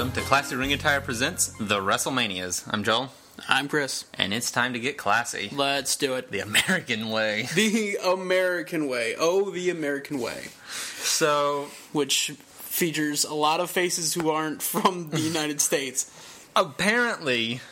welcome to Classy Ring Attire Presents The WrestleManias. I'm Joel. I'm Chris. And it's time to get classy. Let's do it. The American way. The American way. Oh, the American way. So, which features a lot of faces who aren't from the United States. Apparently,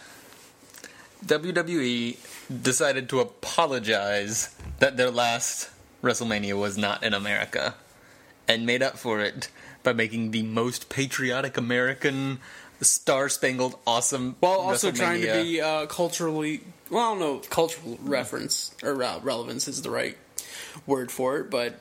WWE decided to apologize that their last WrestleMania was not in America, and made up for it by making the most patriotic American, star-spangled, awesome while also trying to WrestleMania. be culturally... Well, I don't know if cultural reference, or relevance is the right word for it, but...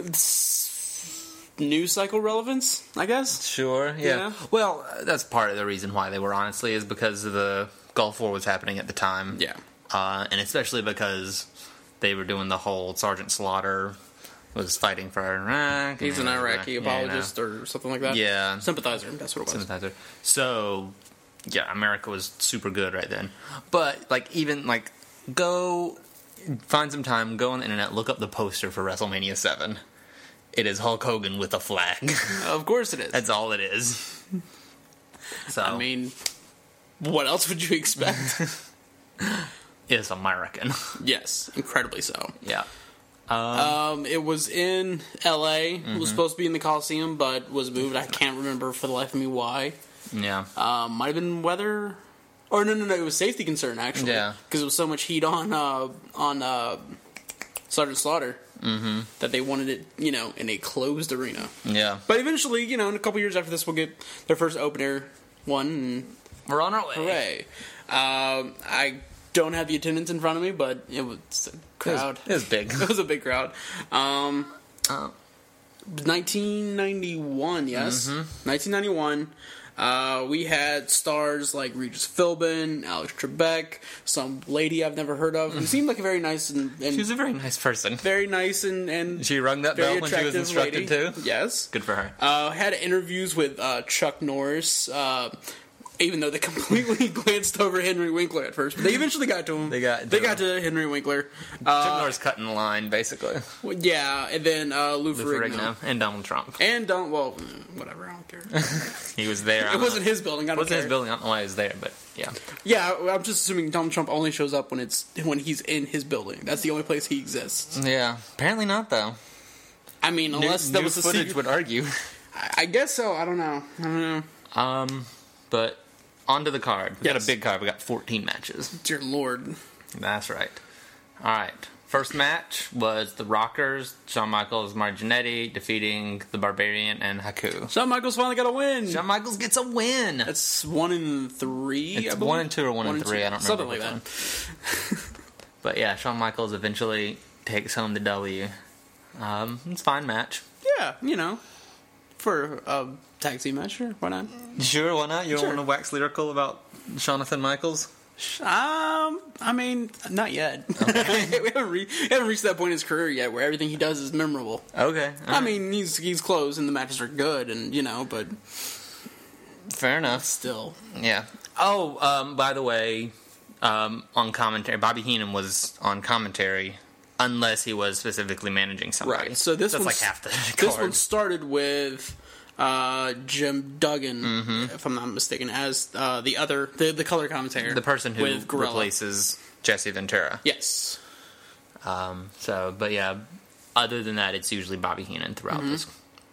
news cycle relevance, I guess? Sure, yeah. Well, that's part of the reason why they were, honestly, is because the Gulf War was happening at the time. Yeah. And especially because they were doing the whole Sergeant Slaughter was fighting for Iraq. He's an Iraqi apologist or something like that? Yeah. Sympathizer, that's what it was. Sympathizer. So, yeah, America was super good right then. But, go find some time, go on the internet, look up the poster for WrestleMania 7. It is Hulk Hogan with a flag. Of course it is. That's all it is. So, I mean, what else would you expect? It's American. Yes, incredibly so. Yeah. It was in L.A. It was supposed to be in the Coliseum, but was moved. I can't remember for the life of me why. Yeah. Might have been weather... Or no, it was safety concern, actually. Yeah. Because there was so much heat on Sergeant Slaughter that they wanted it, in a closed arena. Yeah. But eventually, in a couple years after this, we'll get their first open-air one, and We're on our way. hooray. I don't have the attendance in front of me, but it was a crowd. It was big. It was a big crowd. 1991, yes. 1991. We had stars like Regis Philbin, Alex Trebek, some lady I've never heard of, who seemed like a very nice and She was a very nice person. very nice and She rung that very bell when she was attractive instructed lady. to. Yes. Good for her. Had interviews with Chuck Norris, even though they completely glanced over Henry Winkler at first. But they eventually got to him. They got to Henry Winkler. Chuck Norris cutting the line, basically. Yeah, and then Lou Lou Ferrigno. Ferrigno and Donald Trump. And whatever, I don't care. He was there. It wasn't his building, I don't care. His building. I don't know why he was there, but yeah. Yeah, I'm just assuming Donald Trump only shows up when he's in his building. That's the only place he exists. Yeah. Apparently not, though. I mean, unless that was a footage secret. would argue. I guess so. I don't know. But onto the card. We got a Yes. big card. We got 14 matches. Dear Lord. That's right. All right. First match was the Rockers, Shawn Michaels, Marginetti, defeating the Barbarian and Haku. Shawn Michaels finally got a win. Shawn Michaels gets a win. That's 1 in 3. It's I believe. 1 and 2 or 1 and 3. I don't remember. Something like which that. one. But yeah, Shawn Michaels eventually takes home the W. It's a fine match. Yeah, for a tag team match, sure, why not? Sure, why not? You don't Sure. want to wax lyrical about Jonathan Michaels? I mean, not yet. Okay. we haven't reached that point in his career yet where everything he does is memorable. Okay. I mean, he's close and the matches are good, and but fair enough. still, Yeah. Oh, by the way, on commentary, Bobby Heenan was on commentary, unless he was specifically managing somebody. right. So that's like half the card. This one started with Jim Duggan, if I'm not mistaken, as the color commentator, the person who with Gorilla. replaces Jesse Ventura. Yes. But yeah, other than that, it's usually Bobby Heenan throughout this.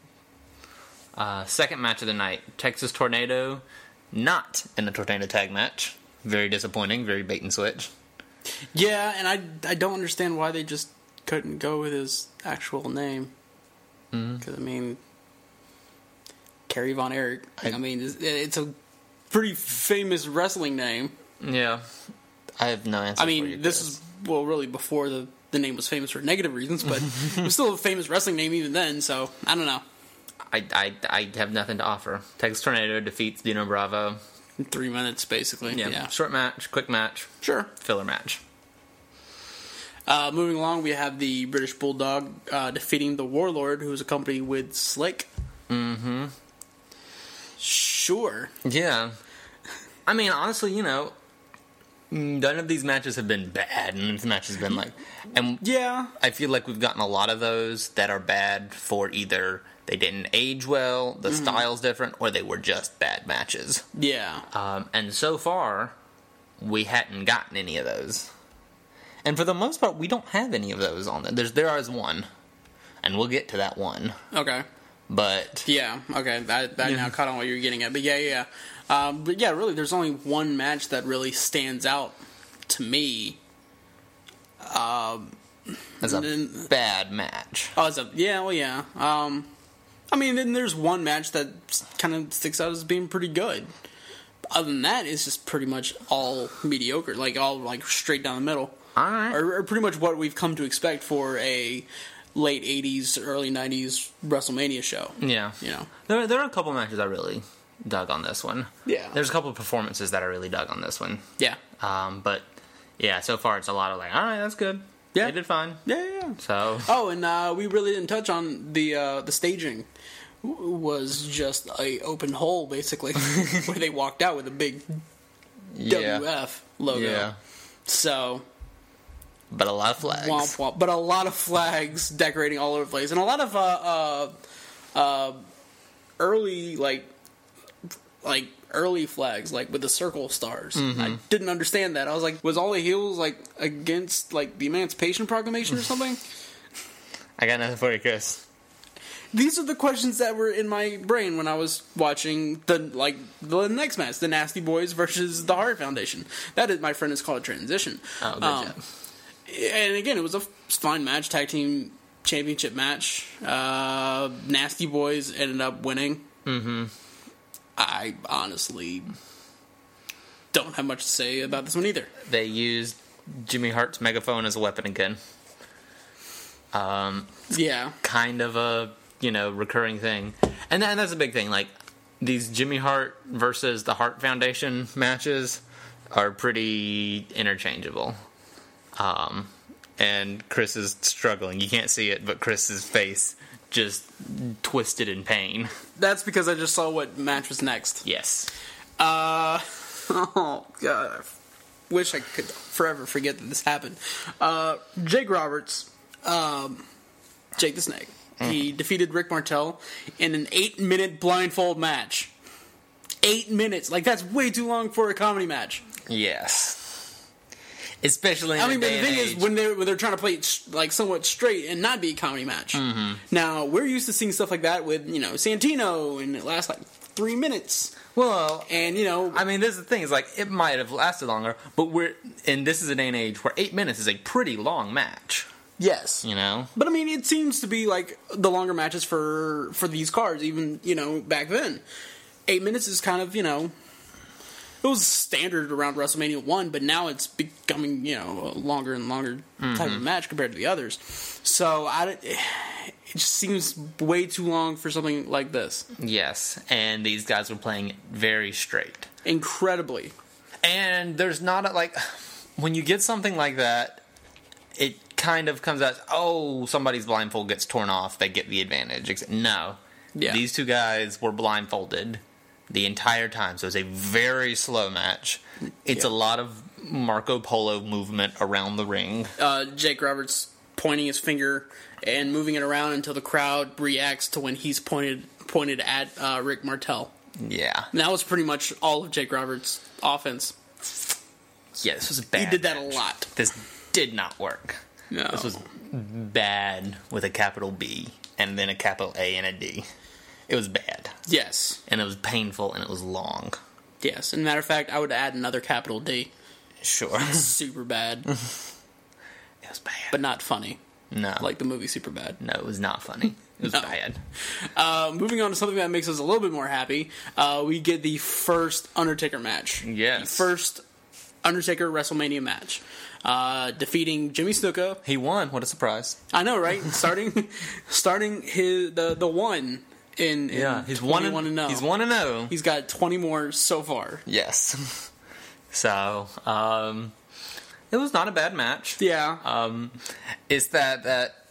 Second match of the night, Texas Tornado, not in the Tornado tag match. Very disappointing, very bait and switch. Yeah, and I don't understand why they just couldn't go with his actual name. Because, I mean, Kerry Von Erich, it's a pretty famous wrestling name. Yeah. I have no answer I for you, mean, this is, really before the name was famous for negative reasons, but it was still a famous wrestling name even then, so I don't know. I have nothing to offer. Texas Tornado defeats Dino Bravo. In 3 minutes, basically. Yeah. Short match, quick match, Sure. filler match. Moving along, we have the British Bulldog defeating the Warlord, who was accompanied with Slick. Sure. Yeah. I mean, honestly, none of these matches have been bad, and this match has been and Yeah. I feel like we've gotten a lot of those that are bad for either they didn't age well, the style's different, or they were just bad matches. Yeah. And so far, we hadn't gotten any of those. And for the most part, we don't have any of those on there. There is one, and we'll get to that one. Okay. But yeah, okay, that now caught on what you're getting at. But yeah. But yeah, really, there's only one match that really stands out to me. it's a bad match. Oh, yeah. I mean, then there's one match that kind of sticks out as being pretty good. Other than that, it's just pretty much all mediocre, like all like straight down the middle. All right. Or pretty much what we've come to expect for a late 80s, early 90s WrestleMania show. Yeah. You know. There are a couple matches I really dug on this one. Yeah. There's a couple of performances that I really dug on this one. Yeah. But yeah, so far it's a lot of like, all right, that's good. Yeah. They did fine. Yeah. So. Oh, and we really didn't touch on the staging. Was just a open hole basically, where they walked out with a big WF logo. Yeah. So. But a lot of flags. Womp womp. But a lot of flags decorating all over the place, and a lot of early early flags, like with the circle stars. I didn't understand that. I was like, was all the heels like against like the Emancipation Proclamation or something? I got nothing for you, Chris. These are the questions that were in my brain when I was watching the next match, the Nasty Boys versus the Hart Foundation. That is, my friend, is called a transition. Oh, good job. And again, it was a fine match, tag team championship match. Nasty Boys ended up winning. Mm-hmm. I honestly don't have much to say about this one either. They used Jimmy Hart's megaphone as a weapon again. Yeah. Kind of a, recurring thing. And that's a big thing. Like, these Jimmy Hart versus the Hart Foundation matches are pretty interchangeable. And Chris is struggling. You can't see it, but Chris's face just twisted in pain. That's because I just saw what match was next. Yes. Oh, God. I wish I could forever forget that this happened. Jake Roberts, Jake the Snake, he defeated Rick Martel in an 8-minute blindfold match. 8 minutes. Like, that's way too long for a comedy match. Yes. Especially in but the thing is, when they're trying to play it like somewhat straight and not be a comedy match. Mm-hmm. Now we're used to seeing stuff like that with Santino, and it lasts like 3 minutes. Well, and this is the thing. Is like it might have lasted longer, but this is a day and age where 8 minutes is a pretty long match. Yes, But it seems to be like the longer matches for these cards, even back then. 8 minutes is kind of it was standard around WrestleMania 1, but now it's becoming, a longer and longer type of match compared to the others. So, it just seems way too long for something like this. Yes, and these guys were playing it very straight. Incredibly. And there's not when you get something like that, it kind of comes out, somebody's blindfold gets torn off, they get the advantage. No. Yeah. These two guys were blindfolded the entire time, so it's a very slow match. It's a lot of Marco Polo movement around the ring. Jake Roberts pointing his finger and moving it around until the crowd reacts to when he's pointed at Rick Martel. Yeah. And that was pretty much all of Jake Roberts' offense. Yeah, this was a bad He did that match. a lot. This did not work. No. This was bad with a capital B and then a capital A and a D. It was bad. Yes. And it was painful and it was long. Yes. And matter of fact, I would add another capital D. Sure. Super bad. It was bad. But not funny. No. Like the movie Super Bad. No, it was not funny. It was bad. Moving on to something that makes us a little bit more happy, we get the first Undertaker match. Yes. The first Undertaker WrestleMania match. Defeating Jimmy Snuka. He won. What a surprise. I know, right? starting his the one in he's 1-0. He's 1-0. He's got 20 more so far. Yes. So, it was not a bad match. Yeah. It's that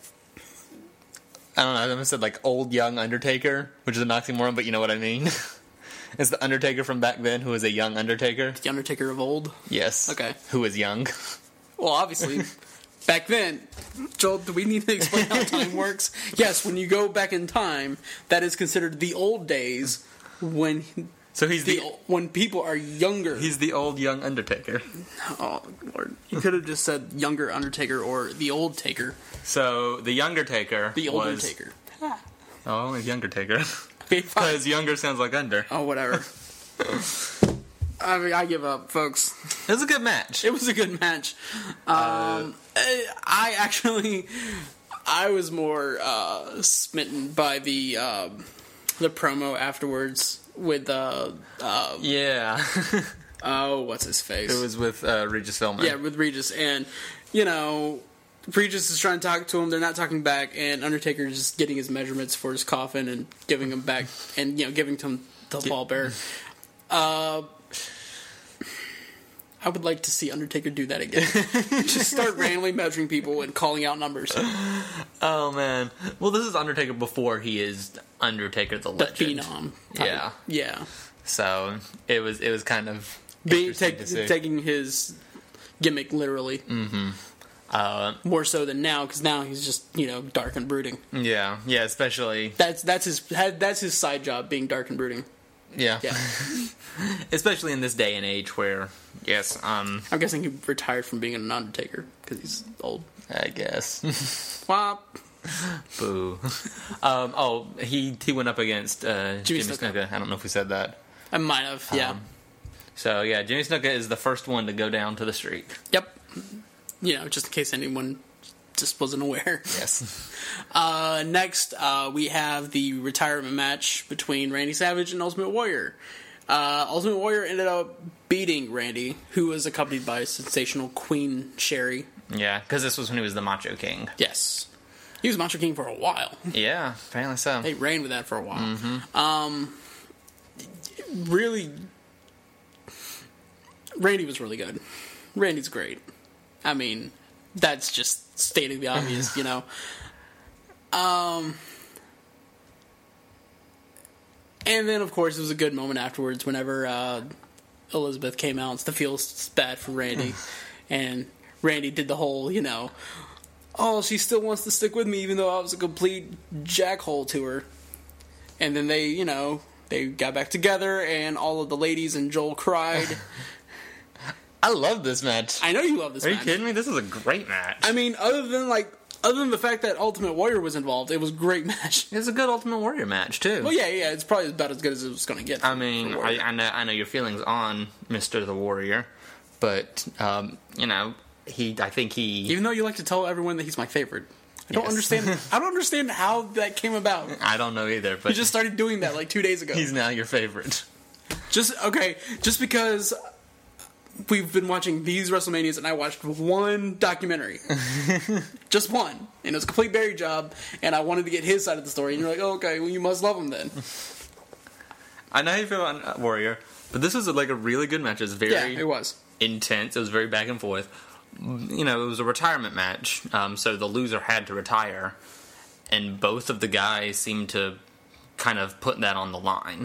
I don't know, I almost said old young Undertaker, which is an oxymoron, but you know what I mean. It's the Undertaker from back then who was a young Undertaker. The Undertaker of old? Yes. Okay. Who was young. Well, obviously, back then, Joel, do we need to explain how time works? Yes, when you go back in time, that is considered the old days when So he's when people are younger. He's the old young Undertaker. Oh, Lord. You could have just said younger Undertaker or the old Taker. So the younger Taker The older Taker. Oh, the younger Taker. Okay, fine. Because younger sounds like under. Oh, whatever. I mean, I give up, folks. It was a good match. It was a good match. I was more smitten by the promo afterwards with Yeah. oh, what's his face? It was with Regis Philbin. Yeah, with Regis, and Regis is trying to talk to him. They're not talking back, and Undertaker is just getting his measurements for his coffin and giving him back, and giving to him the pallbearer. I would like to see Undertaker do that again. Just start randomly measuring people and calling out numbers. Oh man. Well, this is Undertaker before he is Undertaker the Legend. The Phenom. Yeah. Yeah. So it was kind of taking his gimmick literally. Mm-hmm. More so than now, because now he's just dark and brooding. Yeah. Especially that's his side job, being dark and brooding. Yeah. Yeah. Especially in this day and age where, yes, I'm guessing he retired from being an Undertaker because he's old. I guess. Wop. Boo. He went up against Jimmy Snuka. I don't know if we said that. I might have. Yeah. So yeah, Jimmy Snuka is the first one to go down to the street. Yep. Just in case anyone just wasn't aware. Yes. Next, we have the retirement match between Randy Savage and Ultimate Warrior. Ultimate Warrior ended up beating Randy, who was accompanied by sensational Queen Sherry. Yeah, because this was when he was the Macho King. Yes. He was Macho King for a while. Yeah, apparently so. They reigned with that for a while. Mm-hmm. Really, Randy was really good. Randy's great. I mean, that's just stating the obvious, And then, of course, it was a good moment afterwards whenever Elizabeth came out to feel bad for Randy. And Randy did the whole, oh, she still wants to stick with me even though I was a complete jackhole to her. And then they, they got back together and all of the ladies and Joel cried. I love this match. I know you love this match. Are you kidding me? This is a great match. I mean, other than the fact that Ultimate Warrior was involved, it was a great match. It's a good Ultimate Warrior match too. Well, yeah, it's probably about as good as it was going to get. I mean, I know your feelings on Mr. the Warrior, but I think he. Even though you like to tell everyone that he's my favorite, I don't understand. I don't understand how that came about. I don't know either. But you just started doing that like 2 days ago. He's now your favorite. Just because. We've been watching these WrestleManias, and I watched one documentary. Just one. And it was a complete Barry job, and I wanted to get his side of the story. And you're like, oh, okay, well, you must love him then. I know how you feel on Warrior, but this was a really good match. It was very it was. intense. It was very back and forth. It was a retirement match, so the loser had to retire, and both of the guys seemed to kind of put that on the line.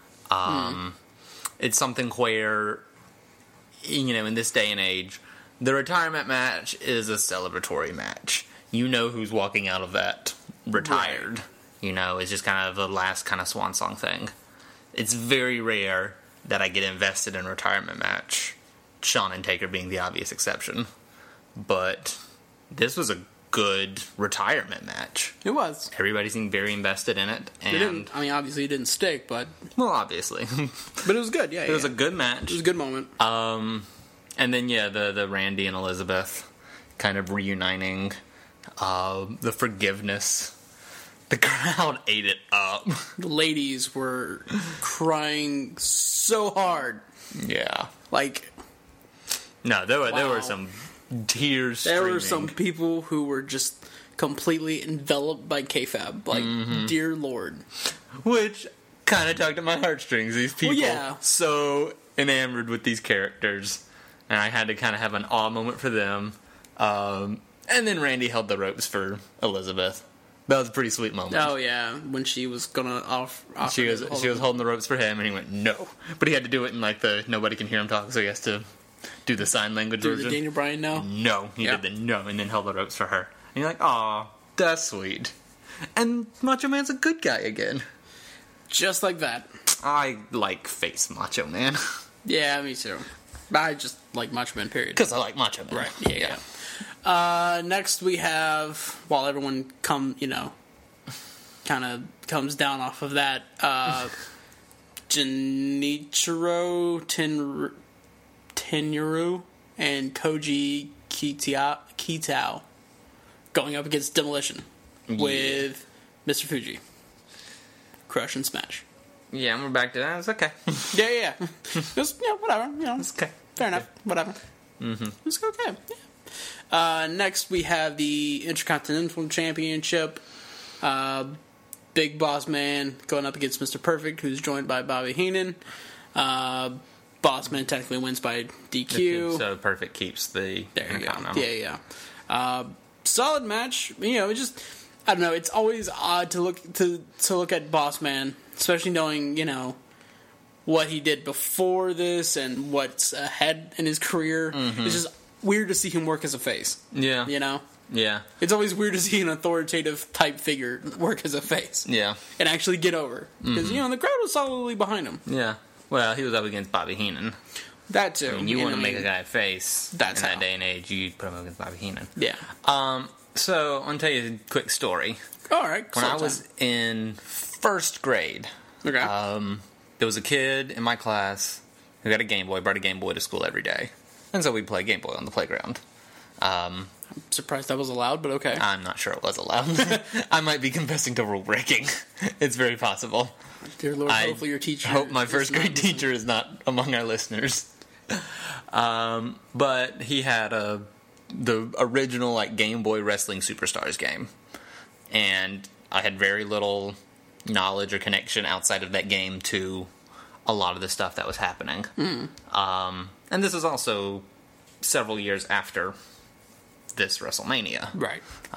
It's something where... in this day and age, the retirement match is a celebratory match. You know who's walking out of that retired. Right. It's just kind of the last kind of swan song thing. It's very rare that I get invested in a retirement match. Shawn and Taker being the obvious exception. But this was a good retirement match. It was. Everybody seemed very invested in it. And obviously it didn't stick, but... Well, obviously. But it was good, yeah. It was a good match. It was a good moment. And then, the Randy and Elizabeth kind of reuniting. The forgiveness. The crowd ate it up. The ladies were crying so hard. Yeah. No, there were some... tears There streaming. were some people who were just completely enveloped by kayfabe. Dear Lord. Which kind of tugged at my heartstrings. These people so enamored with these characters. And I had to kind of have an awe moment for them. And then Randy held the ropes for Elizabeth. That was a pretty sweet moment. Oh, yeah. When she was going to offer She was holding the ropes for him, and he went, no. But he had to do it in, the nobody can hear him talk, so he has to do the sign language Do version. the Daniel Bryan no? No, he Yeah. did the no, and then held the ropes for her. And you're like, aw, that's sweet. And Macho Man's a good guy again. Just like that. I like face Macho Man. Yeah, me too. I just like Macho Man, period. Because I like Macho Man. Right, yeah. Next we have, while everyone kind of comes down off of that, Genichiro Tenryu and Koji Kitao going up against Demolition with Mr. Fuji. Crush and smash. Yeah, and we're back to that. It's okay. Yeah. Just, whatever. It's okay. Fair enough. Whatever. Mm-hmm. It's okay. Yeah. Next, we have the Intercontinental Championship. Big Boss Man going up against Mr. Perfect, who's joined by Bobby Heenan. Boss Man technically wins by DQ. So Perfect keeps the There you go. Intercontinental. Yeah. Solid match. It just, I don't know. It's always odd to look at Boss Man, especially knowing what he did before this and what's ahead in his career. Mm-hmm. It's just weird to see him work as a face. Yeah. Yeah. It's always weird to see an authoritative type figure work as a face. Yeah. And actually get over. Because, the crowd was solidly behind him. Yeah. Well, he was up against Bobby Heenan. That too. I mean, you want to make a guy a face that's in that how. day and age, you'd put him up against Bobby Heenan. Yeah. So, I'm going to tell you a quick story. All right. When I was in first grade, Okay. there was a kid in my class who got a Game Boy, brought a Game Boy to school every day. And so we'd play Game Boy on the playground. I'm surprised that was allowed, but okay. I'm not sure it was allowed. I might be confessing to rule breaking. It's very possible. Dear Lord, I hopefully your teacher. hope my is first not grade listening. teacher is not among our listeners. But he had the original Game Boy Wrestling Superstars game, and I had very little knowledge or connection outside of that game to a lot of the stuff that was happening. And this is also several years after this WrestleMania. Right.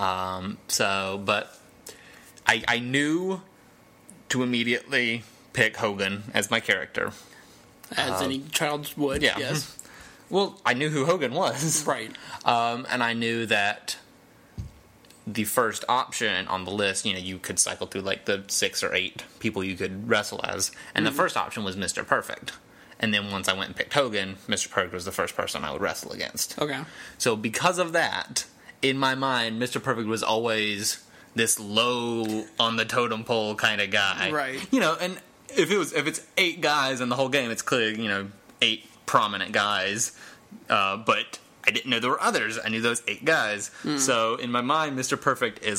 But I knew to immediately pick Hogan as my character. As any child would, yeah. yes. Well, I knew who Hogan was. Right. And I knew that the first option on the list, you could cycle through the 6 or 8 people you could wrestle as. And the first option was Mr. Perfect. And then once I went and picked Hogan, Mr. Perfect was the first person I would wrestle against. Okay. So because of that, in my mind, Mr. Perfect was always this low on the totem pole kind of guy. Right. And if it's 8 guys in the whole game, it's clear, 8 prominent guys. But I didn't know there were others. I knew those 8 guys. So in my mind, Mr. Perfect is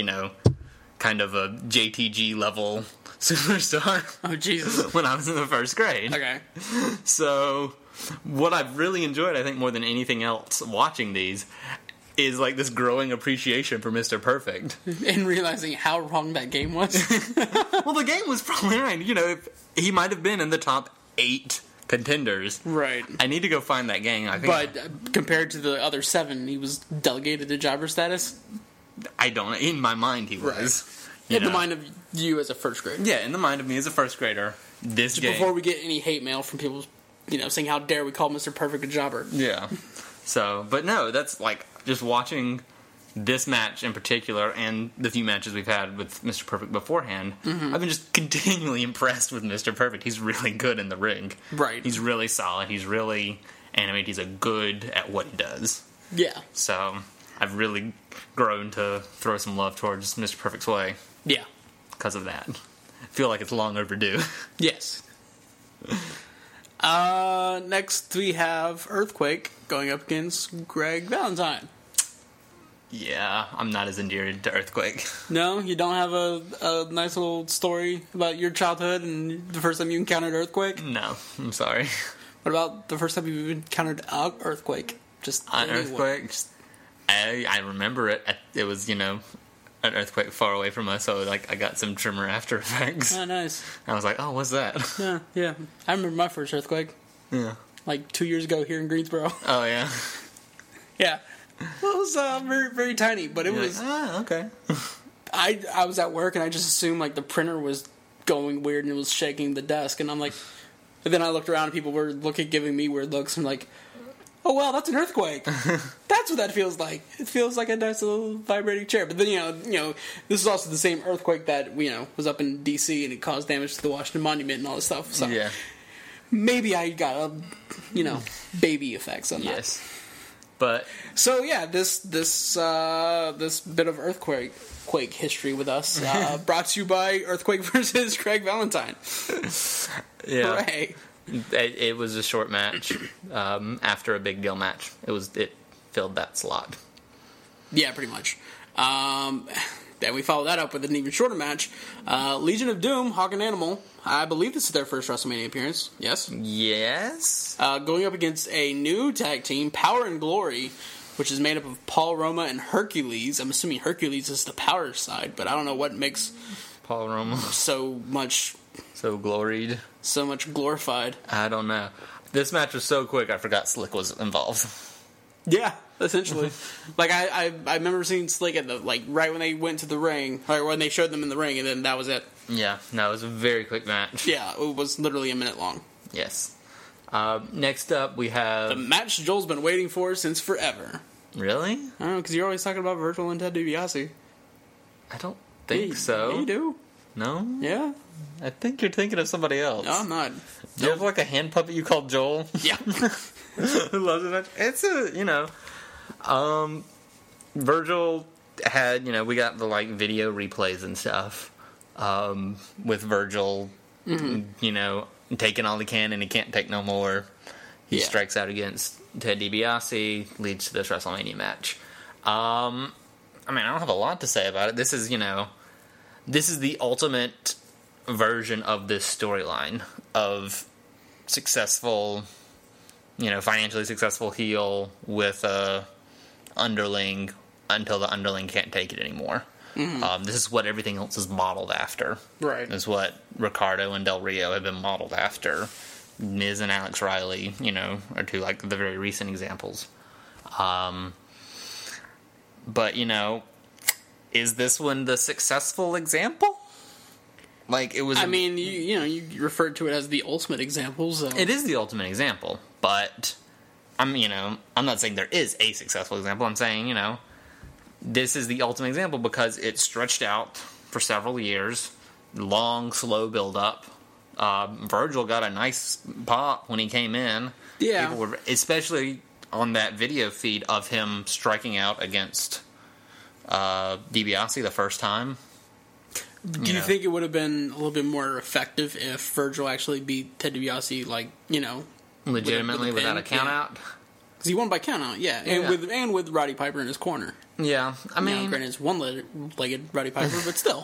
kind of a JTG level superstar. Oh, Jesus. When I was in the first grade. Okay. So what I've really enjoyed, I think, more than anything else watching these is this growing appreciation for Mr. Perfect. And realizing how wrong that game was. Well, the game was probably right. He might have been in the top 8 contenders. Right. I need to go find that game. I think, But compared to the other 7, he was delegated to jobber status? I don't. In my mind, he was. In the mind of you as a first grader. Yeah, in the mind of me as a first grader, this game. Before we get any hate mail from people, saying how dare we call Mr. Perfect a jobber. Yeah. So, but no, that's just watching this match in particular and the few matches we've had with Mr. Perfect beforehand, I've been just continually impressed with Mr. Perfect. He's really good in the ring. Right. He's really solid. He's really animated. He's good at what he does. Yeah. So, I've really grown to throw some love towards Mr. Perfect's way Yeah. because of that. I feel like it's long overdue. Yes. Next we have Earthquake going up against Greg Valentine. Yeah, I'm not as endeared to Earthquake. No, you don't have a nice little story about your childhood and the first time you encountered Earthquake? No, I'm sorry. What about the first time you encountered an Earthquake? Just An anywhere. earthquake? I remember it. It was, an earthquake far away from us, so I got some Tremor After Effects. Oh, nice. I was like, oh, what's that? Yeah. I remember my first earthquake, Yeah. 2 years ago here in Greensboro. Oh, yeah. Yeah. Well, it was very, very tiny, but it You're was... okay. I was at work, and I just assumed, the printer was going weird, and it was shaking the desk, and I'm like... And then I looked around, and people were giving me weird looks, and oh wow, that's an earthquake. That's what that feels like. It feels like a nice little vibrating chair. But then you know, this is also the same earthquake that was up in D.C. and it caused damage to the Washington Monument and all this stuff. So Yeah. maybe I got baby effects on that. Yes. But So yeah, this bit of earthquake history with us brought to you by Earthquake versus Craig Valentine. yeah, Hooray! it was a short match after a big deal match. It filled that slot. Yeah, pretty much. Then we followed that up with an even shorter match. Legion of Doom, Hawk and Animal. I believe this is their first WrestleMania appearance. Yes? Yes. Going up against a new tag team, Power and Glory, which is made up of Paul Roma and Hercules. I'm assuming Hercules is the power side, but I don't know what makes Paul Roma so much gloried. So much glorified. I don't know. This match was so quick, I forgot Slick was involved. Yeah, essentially. Like I remember seeing Slick at right when they went to the ring, or when they showed them in the ring, and then that was it. Yeah, no, it was a very quick match. Yeah, it was literally a minute long. Yes. Next up, we have The match Joel's been waiting for since forever. Really? I don't know, because you're always talking about Virgil and Ted DiBiase. I don't think so. Yeah, you do. No? Yeah. I think you're thinking of somebody else. No, I'm not. Do you have like a hand puppet you call Joel? Yeah. Who loves it? It's Virgil had, we got the video replays and stuff with Virgil, taking all he can and he can't take no more. He strikes out against Ted DiBiase, leads to this WrestleMania match. I don't have a lot to say about it. This is the ultimate version of this storyline of successful, financially successful heel with a underling until the underling can't take it anymore. Mm-hmm. This is what everything else is modeled after. Right. This is what Ricardo and Del Rio have been modeled after. Miz and Alex Riley, are two the very recent examples. But is this one the successful example? It was. You referred to it as the ultimate example. So it is the ultimate example, but I'm not saying there is a successful example. I'm saying this is the ultimate example because it stretched out for several years, long, slow build up. Virgil got a nice pop when he came in. Yeah, people were, especially on that video feed of him striking out against DiBiase the first time. Do you think it would have been a little bit more effective if Virgil actually beat Ted DiBiase, legitimately without a count out? Because he won by count out, yeah. And with Roddy Piper in his corner. Yeah, granted it's one-legged Roddy Piper, but still.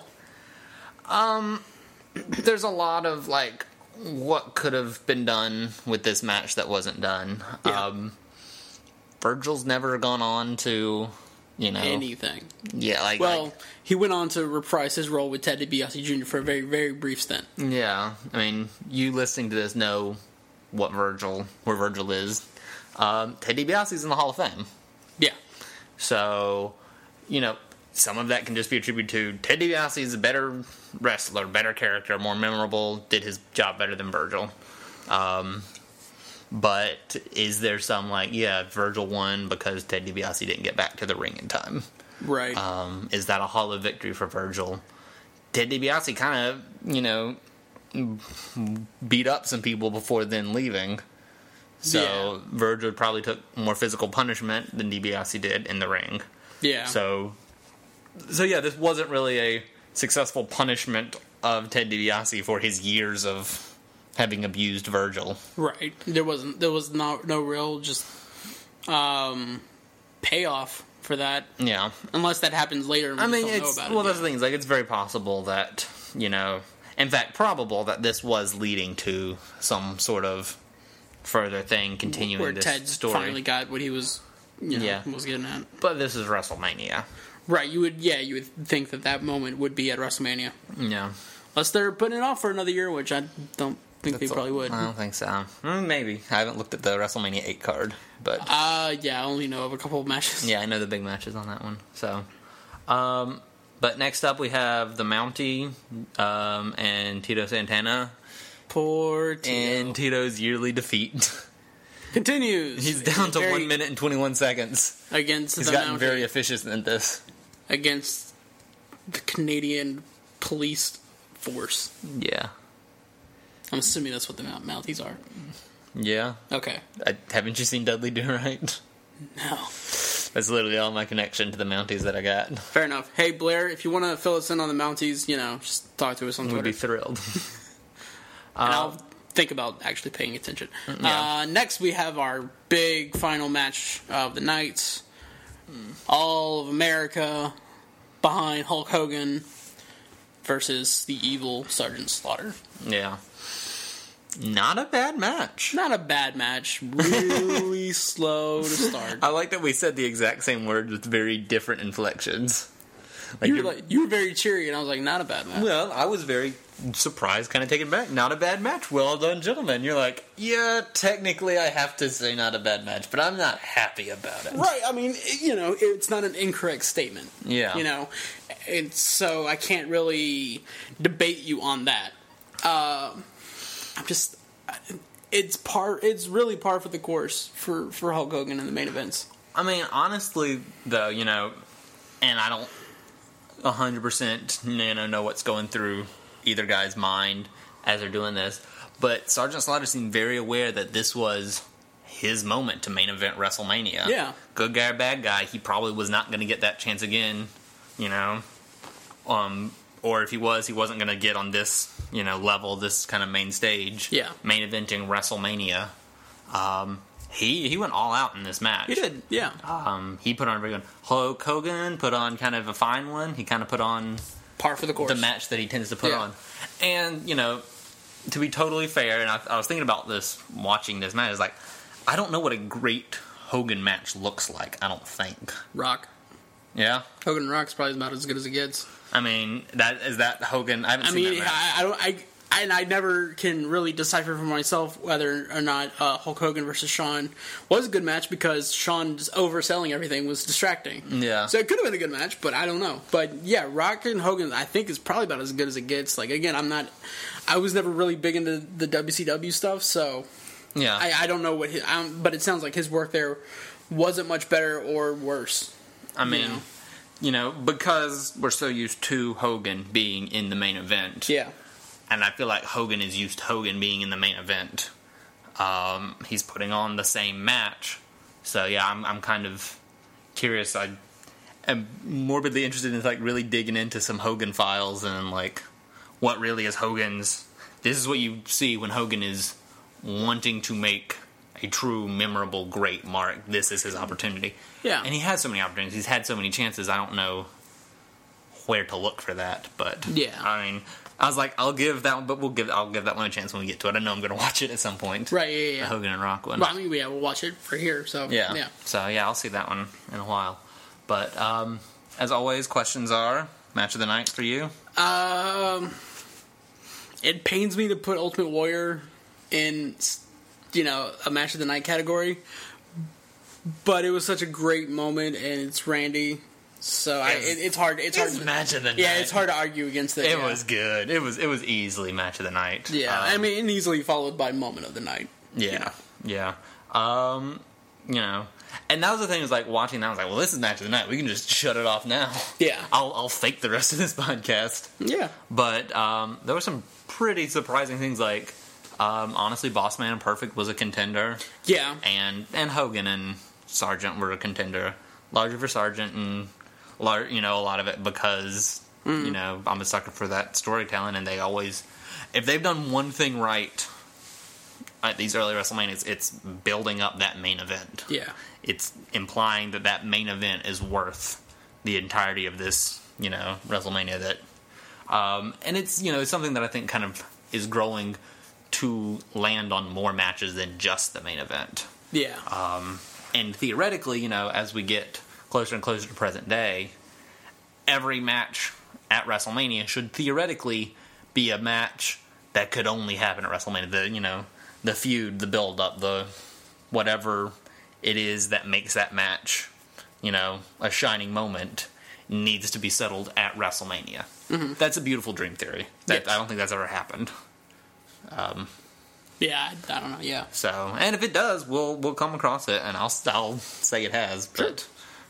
There's a lot of what could have been done with this match that wasn't done. Yeah. Virgil's never gone on to anything. Yeah, he went on to reprise his role with Ted DiBiase Jr. for a very, very brief stint. Yeah, you listening to this know where Virgil is. Ted DiBiase's in the Hall of Fame. Yeah. So, some of that can just be attributed to Ted DiBiase is a better wrestler, better character, more memorable, did his job better than Virgil. But is there some Virgil won because Ted DiBiase didn't get back to the ring in time? Right. Is that a hollow victory for Virgil? Ted DiBiase kind of, beat up some people before then leaving. So Virgil probably took more physical punishment than DiBiase did in the ring. Yeah. So yeah, this wasn't really a successful punishment of Ted DiBiase for his years of having abused Virgil. Right. There was no real just payoff for that. Yeah. Unless that happens later and we just don't know about it. Well, that's the thing. It's very possible that, in fact, probable that this was leading to some sort of further thing continuing where this Ted story. Finally got what he was, was getting at. But this is WrestleMania. Right. You would think that moment would be at WrestleMania. Yeah. Unless they're putting it off for another year, which I don't think they probably would. I don't think so. Maybe. I haven't looked at the WrestleMania 8 card, but I only know of a couple of matches. Yeah, I know the big matches on that one. So, but next up we have the Mountie and Tito Santana. Poor Tito. And Tito's yearly defeat. continues. He's down to 1 minute and 21 seconds. Against He's the gotten Mountie. very efficient in this. Against the Canadian police force. Yeah. I'm assuming that's what the Mounties are. Yeah. Okay. Haven't you seen Dudley Do Right? No. That's literally all my connection to the Mounties that I got. Fair enough. Hey, Blair, if you want to fill us in on the Mounties, just talk to us on We'd Twitter. be thrilled. And I'll think about actually paying attention. Yeah. Next, we have our big final match of the night. All of America behind Hulk Hogan versus the evil Sergeant Slaughter. Yeah. Not a bad match. Not a bad match. Really slow to start. I like that we said the exact same words with very different inflections. You were very cheery, and I was like, not a bad match. Well, I was very surprised, kind of taken back. Not a bad match. Well done, gentlemen. You're like, yeah, technically I have to say not a bad match, but I'm not happy about it. Right, I mean, it's not an incorrect statement. Yeah. So I can't really debate you on that. It's really par for the course for Hulk Hogan in the main events. I mean, honestly, though, and I don't 100% know what's going through either guy's mind as they're doing this, but Sergeant Slaughter seemed very aware that this was his moment to main event WrestleMania. Yeah. Good guy or bad guy, he probably was not going to get that chance again, or if he wasn't going to get on this, level, this kind of main stage. Yeah. Main eventing WrestleMania. He went all out in this match. He did, yeah. He put on a very good one. Hulk Hogan put on kind of a fine one. He kind of put on Par for the course. the match that he tends to put Yeah. on. And, to be totally fair, and I was thinking about this watching this match, is like, I don't know what a great Hogan match looks like, I don't think. Rock. Yeah? Hogan and Rock's probably about as good as it gets. I mean, is that Hogan? I haven't seen that match. I never can really decipher for myself whether or not Hulk Hogan versus Shawn was a good match because Shawn's overselling everything was distracting. Yeah. So it could have been a good match, but I don't know. But yeah, Rock and Hogan I think is probably about as good as it gets. Like, again, I was never really big into the WCW stuff, so Yeah. I don't know but it sounds like his work there wasn't much better or worse. I mean, because we're so used to Hogan being in the main event. Yeah. And I feel like Hogan is used to Hogan being in the main event. He's putting on the same match. So, yeah, I'm kind of curious. I am morbidly interested in, really digging into some Hogan files and, what really is Hogan's... This is what you see when Hogan is wanting to make a true, memorable, great mark. This is his opportunity. Yeah. And he has so many opportunities. He's had so many chances. I don't know where to look for that. But, yeah. I mean... I was like, I'll give that one, but I'll give that one a chance when we get to it. I know I'm going to watch it at some point. Right, yeah. The Hogan and Rock one. Well, I mean, we'll watch it for here, so Yeah. So, yeah, I'll see that one in a while. But, as always, questions are, match of the night for you? It pains me to put Ultimate Warrior in, a match of the night category, but it was such a great moment, and it's Randy. So it's hard. It's hard. Match of the night. Yeah, it's hard to argue against it. It was good. It was easily match of the night. Yeah, and easily followed by moment of the night. Yeah, yeah. And that was the thing. Was watching that. I was like, well, this is match of the night. We can just shut it off now. Yeah, I'll fake the rest of this podcast. Yeah, but there were some pretty surprising things. Honestly, Bossman and Perfect was a contender. Yeah, and Hogan and Sargent were a contender. Larger for Sargent and. A lot of it because, I'm a sucker for that storytelling, and they always, if they've done one thing right at these early WrestleManias, it's building up that main event. Yeah. It's implying that main event is worth the entirety of this, WrestleMania that, and it's, it's something that I think kind of is growing to land on more matches than just the main event. Yeah. And theoretically, as we get closer and closer to present day, every match at WrestleMania should theoretically be a match that could only happen at WrestleMania. The feud, the build-up, the whatever it is that makes that match, a shining moment, needs to be settled at WrestleMania. Mm-hmm. That's a beautiful dream theory. I don't think that's ever happened. Yeah, I don't know. Yeah. So, and if it does, we'll come across it, and I'll say it has. But,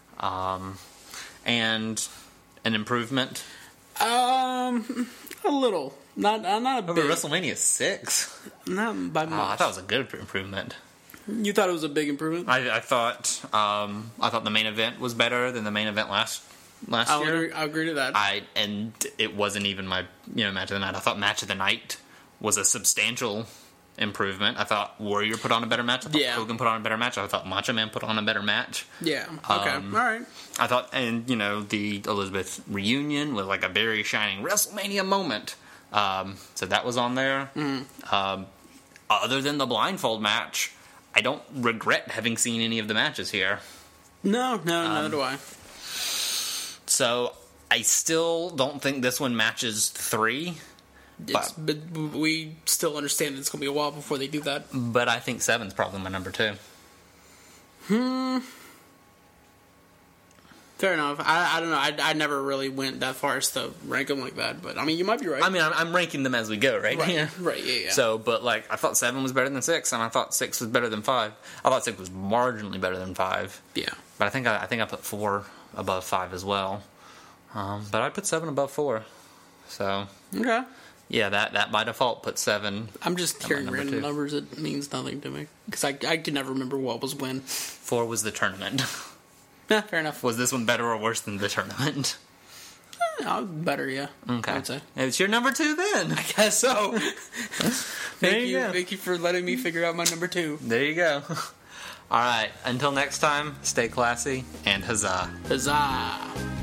and an improvement. A little, not a Over big. WrestleMania 6. Not by much. I thought it was a good improvement. You thought it was a big improvement? I thought the main event was better than the main event last year. I'll agree to that. And it wasn't even my match of the night. I thought match of the night was a substantial improvement. I thought Warrior put on a better match. I thought Hogan put on a better match. I thought Macho Man put on a better match. Yeah. Okay. All right. I thought, and the Elizabeth reunion was like a very shining WrestleMania moment. So that was on there. Other than the blindfold match, I don't regret having seen any of the matches here. No, neither do I. So I still don't think this one matches 3. But we still understand it's going to be a while before they do that. But I think 7's probably my number 2. Fair enough. I don't know. I never really went that far as to rank them like that. But, I mean, you might be right. I mean, I'm ranking them as we go, right? Right, right, yeah. So, but, like, I thought 7 was better than 6, and I thought 6 was better than 5. I thought 6 was marginally better than 5. Yeah. But I think I put 4 above 5 as well. But I put 7 above 4. So... Okay. Yeah, that by default puts 7. I'm just hearing random numbers. It means nothing to me. Because I can never remember what was when. 4 was the tournament. Yeah, fair enough. Was this one better or worse than the tournament? Better, yeah. Okay. I'd say. It's your number 2 then. I guess so. There you go. Thank you for letting me figure out my number 2. There you go. All right. Until next time, stay classy and huzzah. Huzzah.